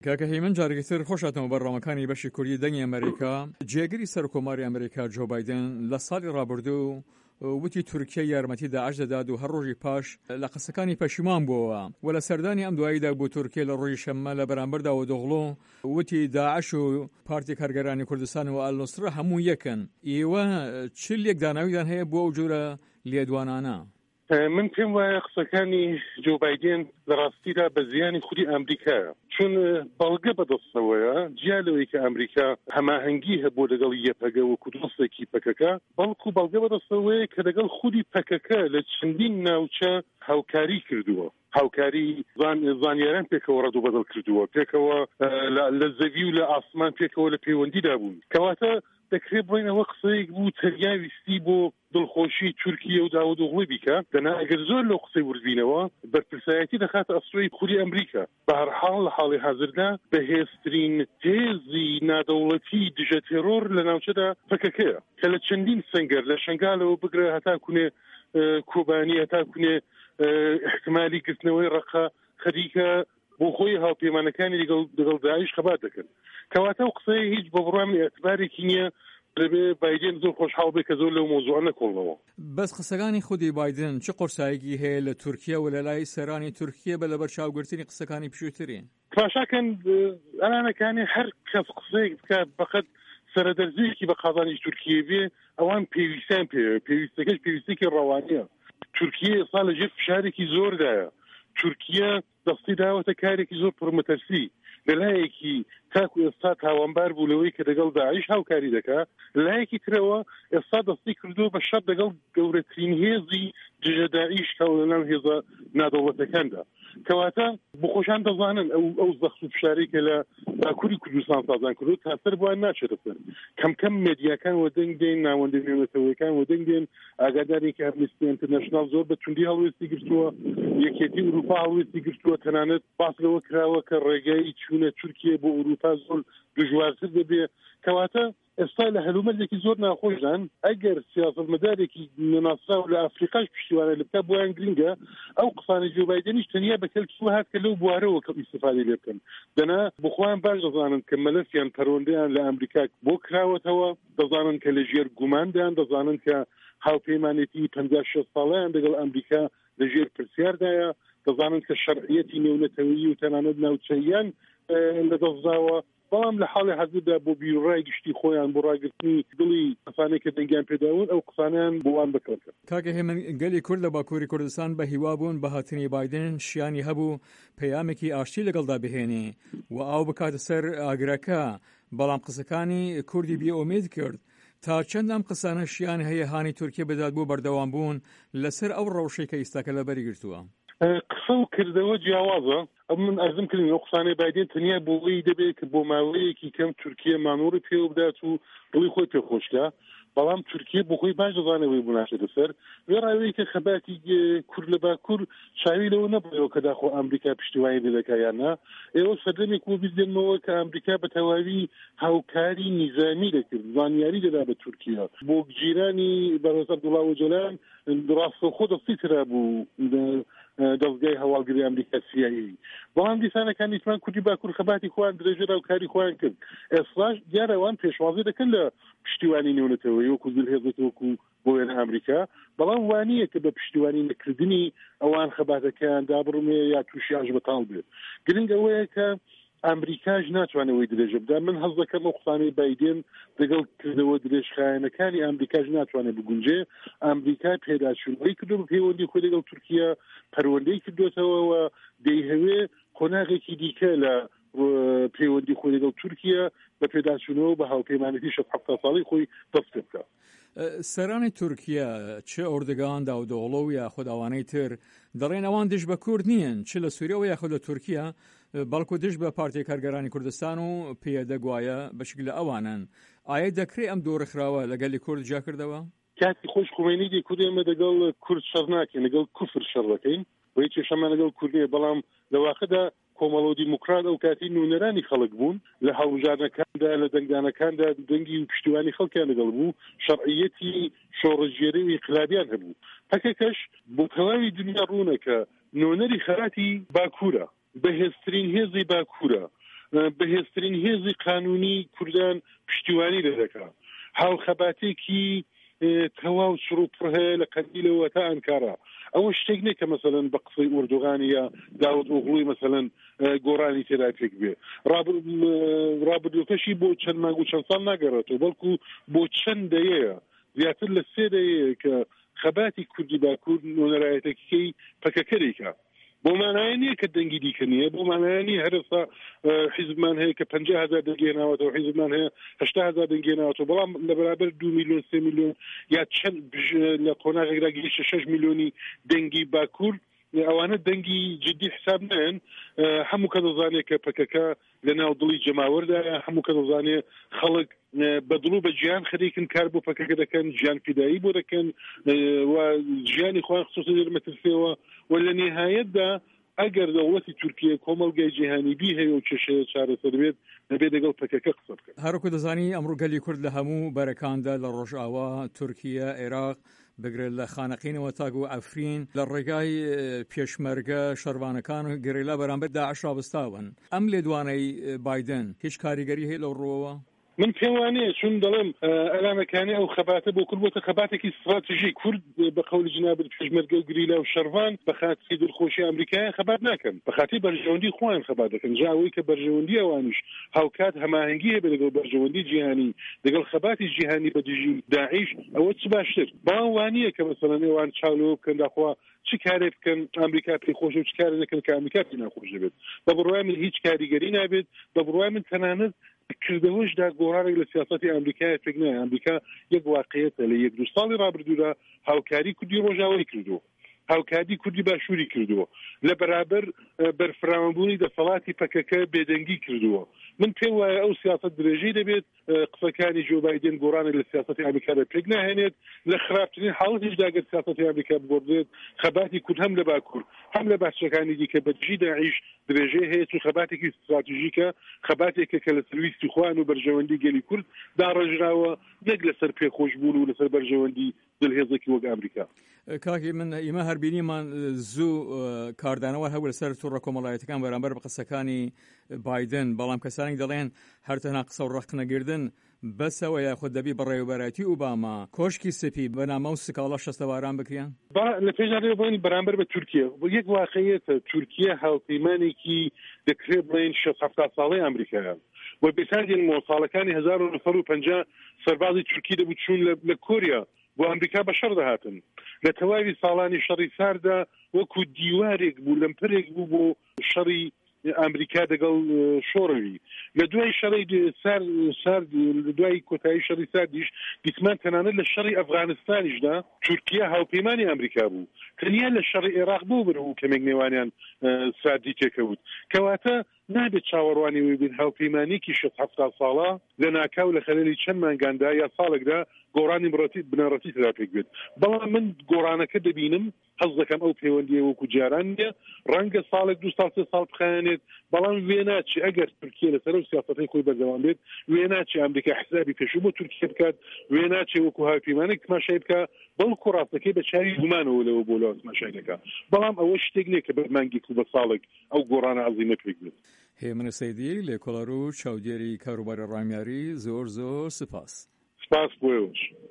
کاکە هەیمن جارێکی تر خۆشاتەوە بەڕێوەمەکانی بەشی کوردی دەنگی ئەمریکا. جێگیری سەرۆکۆماری ئەمریکا جو بایدن لە ساڵی ڕابردوو وتی تورکیا یارمەتی داعش دەدات و هەر ڕۆژی پاش لە قسەکانی پەشیمان بووەوە و لە سەردانی ئەم دواییدا بۆ تورکیا لە ڕۆژی شەممە لە بەرامبەردا و دۆغڵۆ وتی داعش و پارتی کارگەرانی کوردستان و ئالنوسرا هەموو یەکن. ئێوە چ لێک داناویدان هەیە بۆ ئەو جۆرە لێدوانانە؟ من پێم وایە قسەکانی جو بایدن لە ڕاستیدا بە زیانی خودی ئەمریکایە، چون بەڵگە بەدەستەوەیە جیالەوەی کە ئەمریکا هەماهەنگی هەبوو لەگەڵ یەپەگە وەکو دۆستێکی پەکەکە، بەڵکو بەڵگە بەدەستەوەیە کە لەگەڵ خودی پەکەکە لە چەندین ناوچە هاوکاری کردووە، هاوکاری زانیاران پێکەوە ڕەدوو بەدڵ کردووە، پێکەوە لە زەوی و لە ئاسمان پێکەوە لە پەیوەندیدا بوون. کەواتە دەکرێت بڵێنەوە قسەیەک بوو تەریاویستی بۆ دڵخۆشی تورکیە و داود وغڵی بیکە، دەنا ئەگەر زۆر لەو قسەی وردبینەوە بەرپرسایەتی دەخاتە ئەستۆی کوری ئەمریکا. بە هەر حاڵ لە حاڵی حاضردا بەهێزترین هێزی نادەوڵەتی دژە تێرۆر لە ناوچەدا پەکەکەیە کە لە چەندین سەنگەر لە شنگالەوە بگرە هەتاکوونێ کۆبانی، هەتاکوونێ احتمالی گرتنەوەی ڕقە خەریکە بۆ خۆی هاوپەیمانەکانی لەگەڵ داعش خەبات دەکەن. کەواتە ئەو قسەی هیچ بە بڕام ئێعتبارێکی نییە. دەبێ بایدن زۆر خۆشحاڵ بێ کە زۆر لەو مۆزوعە نەکۆڵنەوە. بەس قسەکانی خودی بایدن چه قورساییەکی هەیە لە تورکیا و لە لای سەرانی تورکیە بە لەبەر چاوگرتنی قسەکانی پشووترین؟ پاشاکەن ئەلانەکانی هەر کەس قسەیەک بکات بەقەت سەرەدەرزەیەکی بە قازانجی تورکیە بێ ئەوان پێویستیان پێویستەکەش پێویستێکی ڕەوانییە. تورکیە ئێستا لەژێر فشارێکی زۆردایە. تورکیە دەستی داوەتە کارێکی زۆر پڕمەتەرسی لەلایەکی تاکو ئێستا تاوانبار بوو لەوەی کە دەگەڵ داعش هاوکاری دەکات، لایەکی ترەوە ئێستا دەستی کردووە بە شەڕ دەگەڵ گەورەترین هێزی دژە داعش کەوە لەناو هێزە نادەوڵەتەکاندا. کەواتە بخۆشان دەزانن ئەو زەخت و فشارەی کە لە باکووری کوردستان سازان کردو تاسەر بۆیان ناچێتە سەر. کەم کەم مێدیاکان وەدەنگ دێن، ناوەندە نێونەتەوەیەکان وەدەنگ دێن، ئاگاداری کە ئەمنستی ئینتەرنەشنال زۆر بە توندی هەڵوێستی گرتووە، یەکێتی ئوروپا هەڵوێستی گرتووە، تەنانەت باس لەوە کراوە کە ڕێگای چوونە تورکیە بۆ ئوروپا زۆر دژوارتر دەبێ. کەواتە ئێستا لە هەلومەرێکی زۆر ناخۆشدان ئەگەر سیاسەتمەدارێکی نەناسراو لە ئەفریقاش پشتیوانە لە بکات بۆیان گرنگە ئەو قسانە جو بایدنیش تەنیا بە کەلکی هات کە لەو بوارەوە کە ئیستیفادە لێ بکەن. دەنا بخۆیان باش دەزانن کە مەلەفیان پەروەندەیان لە ئەمریکا بۆ کراوەتەوە، دەزانن کە لە ژێر گوماندایان، دەزانن کە هاوپەیمانێتی 50-60 ساڵیان لەگەڵ ئەمریکا لە ژێر پرسیاردایە، دەزانن کە شەرعیەتی نێونەتەوەیی و تەنانەت ناوچەییان لەدەستداوە. بەڵام لە حاڵی حەزردا بۆ بیرڕای گشتی خۆیان بۆ ڕاگرتنی دڵی کەسانێک کە دەنگیان پێداون ئەو قسانیان بۆوان بکڕکە. کاکە هێمن گەلی کورد لە باکووری کوردستان بە هیوا بوون بە هاتنی بایدن شیانی هەبوو پەیامێکی ئاشتی لەگەڵدا بهێنێ و ئاو بکاتە سەر ئاگرەکە، بەڵام قسەکانی کوردی بێئومید کرد. تا چەند ئەم قسانە شیان هەیە هانی تورکیە بدات بۆ بەردەوام بوون لەسەر ئەو ڕەوشەی کە ئیستاکە لەبەری گرتووە؟ قسە و کردەوە جیاوازە. من ئەزم کردن ئەو قسانەی بایدن تەنیا بۆی دەبێت کە بۆ ماوەیەکی کەم تورکیە مانوڕی پێوە بدات و دڵی خۆی پێخۆشکە، بەڵام تورکیە بۆ خۆی باش دەزانەوەی بووناشێتە سەر وێڕاوەیە کە خەباتی کورد لە باکوور چاوی لەوە نەبڕێەوە کە داخۆ ئەمریکا پشتیوانی لەدەکایانە. ئێوە سەردەمێک بۆ بیدێنمەوە کە ئەمریکا بە تەواوی هاوکاری نیزامی دەکرد، زانیاری دەدا بە تورکیا بۆ گیرانی بەڕێز عەبدوڵڵا ئۆجەلان ڕاستەوخۆ دەستی ترا بوو دەستگای هەواڵگری ئەمریکا CIA. بەڵام دیسانەکان ئیتمان کوردی باکوور خەباتی خۆیان درێژەرا و کاری خۆیان کرد. ئێستاش دیارە ئەوان پێشوازی دەکەن لە پشتیوانی نێونەتەوەی وەکو زولهێزت وەکو بۆ وێنە ئەمریکا، بەڵام وانییە کە بە پشتیوانی نەکردنی ئەوان خەباتەکەیان دابڕمێ یا تووشی ئاژبەتاڵ بێت. گرنگ ئەوەیە کە ئەمریکاش ناتوانەوەی درێژە بدا. من هەز دەکەم ئەو قسانەی بایدن دەگەڵ کردەوە درێژخایەنەکانی ئەمریکاش ناتوانێت بگونجێ. ئەمریکا پێداچوونەوەی کردو بە پەیوەندی خۆی لەگەڵ تورکیا، پەروەندەی کردوێتەوە دەیهەوێ کۆناغێکی دیکە لە پەیوەندی خۆی لەگەڵ تورکیا بە پێداچوونەوە بە هاوپەیمانێتی 70 ساڵی خۆی دەست پێ بکات. سەرانی تورکیا چه ئۆردەگان داودۆڵە و یاخود ئەوانەی تر دەڵێن ئەوان دژ بە کورد نییەن، چ لە سووریا و یاخود لە تورکیا، بەڵکو دژ بە پارتی کارگەرانی کوردستان و پێدەگوایە بەشکل لە ئەوانن. ئایا دەکرێت ئەم دۆڕخراوە لەگەلی کورد جا کردەوە؟ کاتی خۆش خومینی دیکورد ئێمە دەگەڵ کورد شەڕ ناکەین، لەگەڵ کوفر شەڕ دەکەین، بۆ هیچ شەمان لەگەڵ کورد نییە. بەڵام لە واقعدا کۆمەڵە و دیموکرات ئەو کاتی نونەرانی خەڵک بوون، لە هەڵبژارنەکاندا لە دەنگدانەکاندا دەنگی و پشتیوانی خەڵکیان لەگەڵ بوو، شەرعیەتی شۆڕەژێری و ئینقلابیان هەبوو. پەکەکەش بۆ تەواوی دنیا ڕوونە کە نۆنەری خەراتی باکوورە، بەهێزترین هێزی باکوورە، بەهێزترین هێزی قانونی کوردان پشتیوانی دەکات هاوخەباتێکی تەواو سروپڕ هەیە لە قەندیلەوە تا ئەنکارا ئەوە شتێک نێ کە مەسەلەن بە قسەی ئوردوغانی یا داود ئۆغڵوی مەسەلەن گۆڕانی تێدا پێک بێ ڕابردووکەشی بۆ چەند مانگ و چەند ساڵ ناگەڕێتەوە بەڵکو بۆ چەند دەیەیە زیاتر لە سێ دەیەیە کە خەباتی کوردی باکوور نۆنەرایەتەکەی پەکەکەرێکە بۆ مانایە نییە کە دەنگی دیکە نییە بۆ مانایە نیە هەرسا حیزبمان هەیە کە 50,000 دەنگێناوەتەوە حیزبمان هەیە 80,000 دەنگێناوەتەوە بەڵام لە بەرابەر 2 میلیۆن 3 میلیۆن یا چەند لە قۆناغێکدا گەیشتە 6 میلیۆنی دەنگی باکوور ئەوانە دەنگی جدی حساب نێن هەموو کە دەزانێت کە پەکەکە لە ناو دڵی جەماوەردایە هەموو کە دەزانێت خەڵک بەدڵ و بە گیان خەریکن کار بۆ پەکەکە دەکەن ژیان فیدایی بۆ دەکەن و ژیانی خۆیان خصوصی دەرمەترسێەوە و لە نهایەتدا ئەگەر دەوڵەتی تورکیە کۆمەڵگای جیهانیبی هەیە و کێشەیە چارەسەر بێت دەبێت لەگەڵ پەکەکە قسە بکەن هەروەکو دەزانی ئەمڕۆ گەلی کورد لە هەموو بەرەکاندا لە ڕۆژئاوا تورکیە عێراق بگرێت لە خانەقینەوە تاگ و ئەفرین لە ڕێگای پێشمەرگە شەروانەکان و گەڕێلا بەرامبەر داعش ڕابستاون ئەم لێدوانەی بایدن هیچ کاریگەری هەیە لەو ڕۆوە من پێم وانەیە چون دەڵێم ئەلامەکانی ئەو خەباتە بۆ کورد بۆتە خەباتێکی استراتیژی کورد بە قەولی جنابەت پێشمەرگە و گریلا و شەروان بە خاتی دڵخۆشی ئەمریکایان خەبات ناکەن بە خاتی بەرژەوەندی خۆیان خەبات دەکەن جا ئەوەی کە بەرژەوەندی ئەوانیش هاوکات هەماهەنگی هەیە لەگەڵ بەرژەوەندی جیهانی لەگەڵ خەباتی جیهانی بە دژی داعش ئەوە چ باشتر بەڵام وانییە کە مەسەڵەن ئێوان چاولەوە بکەن داخوا چی کارێک بکەن ئەمریکا پێی خۆش و چ کارێک نەکەن کە ئەمریکا پێی ناخۆش دەبێت بە بڕوای من هیچ کاریگەری نابێت بە بڕوای من تەنانەت کردەوەشدا گۆڕانێک لە سیاسەتی ئەمریکای پێک نایە ئەمریکا یەک واقعیەتە لە 1-2 ساڵی ڕابردوودا هاوکاری کوردی ڕۆژاوایی کردووە هاوکاری کوردی باشووری کردووە لە بەرابەر بەرفراوانبوونی دەسەڵاتی پەکەکە بێدەنگی کردووە من پێم وایە ئەو سیاست درێژەی دەبێت قسەکانی جو بایدن گۆڕانێک لە سیاسەتی ئەمریکا پێک ناهێنێت لە خراپترین حاڵەتیشدا گەر سیاسەتی ئەمریکا بگۆڕێت خەباتی کورد هەم لە باکوور هەم لە باشەکانی دیکە بەدژی داعش درێژەی هەیە و خەباتێکی استراتیژیکە خەباتێکە کە لە سرویستی خوان و بەرژەوەندی گەلی کورد داڕژراوە نەک لەسەر پێخۆشبوون و لەسەر بەرژەوەندی دڵهێزێکی وەک ئەمریکا کاکی من ئێمە هەربینیمان زوو کاردانەوە هەبوو لەسەر تووڕە کۆمەڵایەتەکان بەرامبەر بە قسەکانی بایدن بەڵام کەسانی دەڵێن هەرتەنها قسە و ڕەختنەگردن بەسەوە یاخود دەبی بەڕێوەبەرەتی ئوباما کۆشکی سپی بەنامە و سکاڵە شەستەواران بکریان لە پێشداری بڵین بەرامبەر بە تورکیا یەک واقعیەتە تورکیا هاوپەیمانێکی دەکرێت بڵین 60-70 ساڵەی ئەمریکایە و بێتاندین مۆساڵەکانی 1950 سەربازی تورکی دەبوو چوون لە کوریا بۆ ئەمریکا بەشەر دەهاتن لە تەواوی ساڵانی شەڕی ساردا وەکو دیوارێک بوو لەمپەرێک بوو بۆ شەڕی ئەمریکا دەگەڵ شۆڕەوی لە دوای شەڕی سارد دوای کۆتایی شەڕی ساردیش دیتمان تەنانەت لە شەڕی ئەفغانستانیشدا تورکیا هاوپەیمانی ئەمریکا بوو تەنیا لە شەڕی عێراق بوو بر و کەمێک نێوانیان ساردی تێکەوت کەواتە نابێت چاوەڕوانی وی بین هاوپەیمانێکی 60-70 ساڵە لە ناکاو لە خەلەلی چەند مانگاندا یا ساڵێکدا گۆڕانی بنەڕەتی تێدا پێک بێت بەڵام من گۆڕانەکە دەبینم حەز دەکەم ئەو پەیوەندیە وەکو جاران نیە ڕەنگە ساڵێک 2 ساڵ 3 ساڵ بخایەنێت بەڵام وێ ناچی ئەگەر تورکیا لەسەر ئەو سیاسەتەی خۆی بەردەوام بێت وێ ناچی ئەمریکا حسابی پێشوو بۆ تورکیا بکات وێ ناچی وەکو هاوپەیمانێک تماشای بکە بەڵکو ڕاستەکەی بە چاوی گومانەوە لەوە بۆ لەوە تماشای دەکات بەڵام ئەوە شتێک نییە کە بەرمانگی و بە ساڵێک ئەو گۆڕانە عەزیمە پێک بێت هێمنە سەیدی لێکۆڵەر و چاودێری کاروباری ڕامیاری زۆر سپاس بۆ ئێوەش